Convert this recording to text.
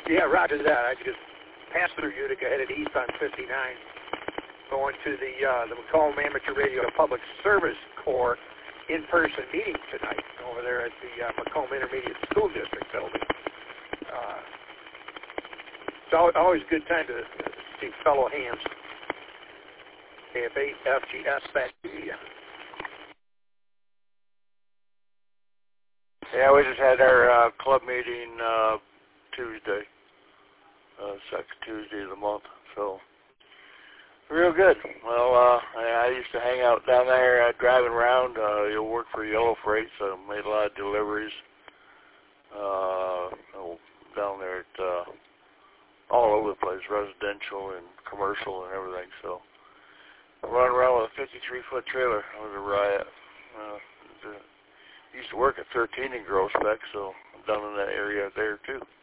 Yeah, roger that. I just passed through Utica, headed east on 59, going to the Macomb Amateur Radio Public Service Corps in-person meeting tonight over there at the Macomb Intermediate School District building. It's always a good time to see fellow hands. KFA-FGS, back to you. Yeah, we just had our club meeting Tuesday, second Tuesday of the month, so real good. Well, I used to hang out down there driving around. You'll work for Yellow Freight, so I made a lot of deliveries down there at all over the place, residential and commercial and everything. So I run around with a 53-foot trailer. It was a riot. Used to work at 13 in Groesbeck, so I'm down in that area there too.